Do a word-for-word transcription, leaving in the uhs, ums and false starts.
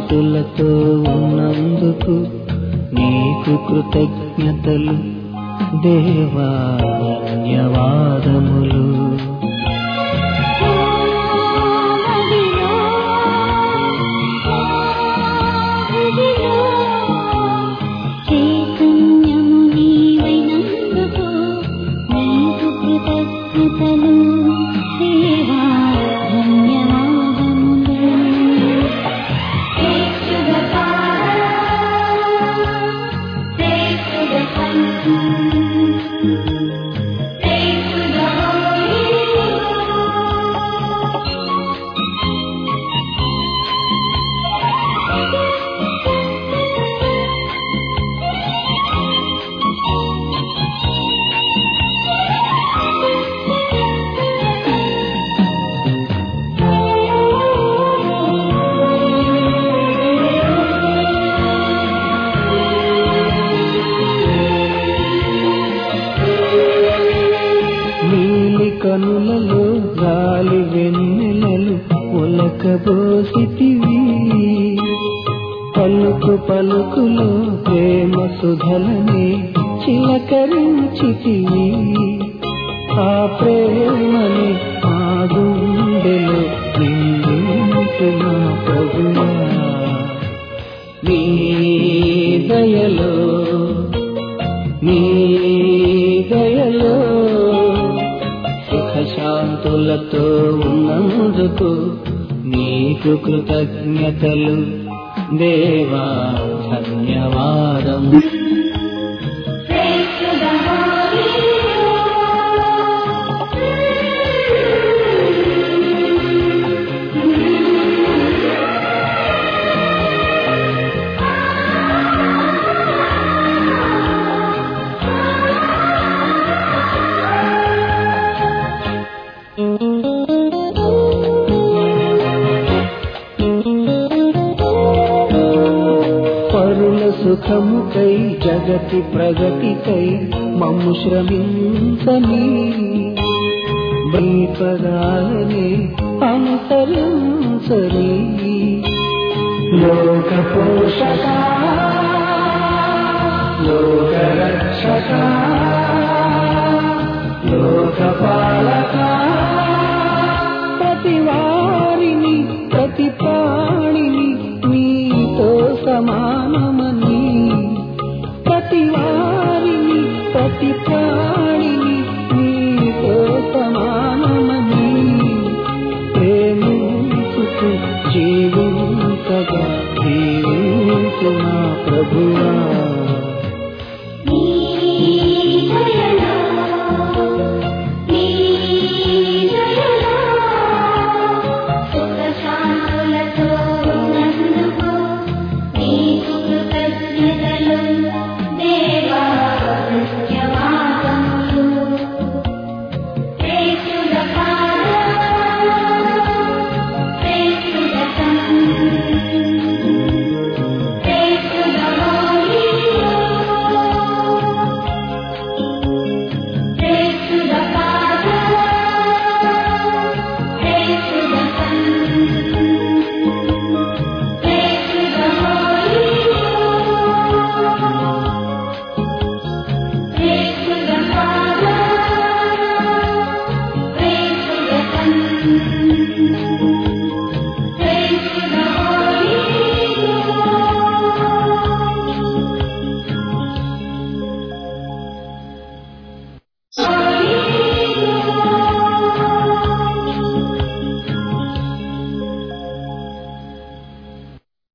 సుఖశాంతులతో ఉన్నందుకు నీకు కృతజ్ఞతలు దేవా, ధన్యవాదములు. కనులలో గాలి వెన్నెలలు ఒలకబోసితివి, పలుకు పలుకులో ప్రేమ సుధలనే చిలకరించితివి. ఆ ప్రేమని ఆ గుండెలో నిందించిన ప్రభువా, నీ దయలో నీ దయలో సుఖశాంతులతో ఉన్నందుకు నీకు కృతజ్ఞతలు దేవా, ధన్యవాదం. పరుల సుఖముకై జగతి ప్రగతికై మమ్ము శ్రమించని బలిపదాలనే అనుసరించని లోక పోషక లోక రక్షక లోక పాలక, ప్రతి వారిని ప్రతి ప్రాణిని నీతో సమానమ